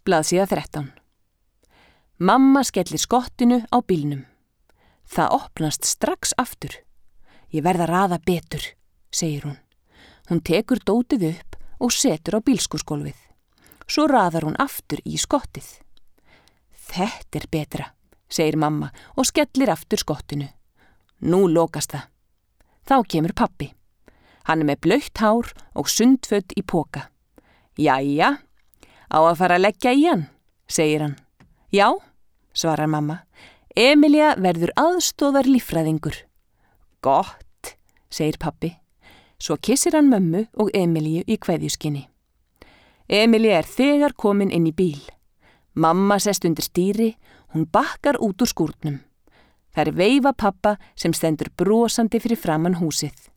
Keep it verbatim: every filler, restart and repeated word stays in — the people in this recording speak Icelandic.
Blaðsíða þrettán. Mamma skellir skottinu á bílnum. Það opnast strax aftur. Ég verð að raða betur, segir hún. Hún tekur dótið upp og setur á bílskúrsgólfið. Svo raðar hún aftur í skottið. Þetta er betra, segir mamma og skellir aftur skottinu. Nú lokast það. Þá kemur pabbi. Hann er með blautt hár og sundföt í poka. Jæja, á að fara að leggja í hann, segir hann. Já, svarar mamma. Emilía verður aðstoðar líffræðingur. Gott, segir pabbi. Svo kissir hann mömmu og Emilíu í kveðjuskinni. Emilía er þegar komin inn í bíl. Mamma sest undir stýri, hún bakkar út úr skúrnum. Þær veifa pabba sem stendur brosandi fyrir framan húsið.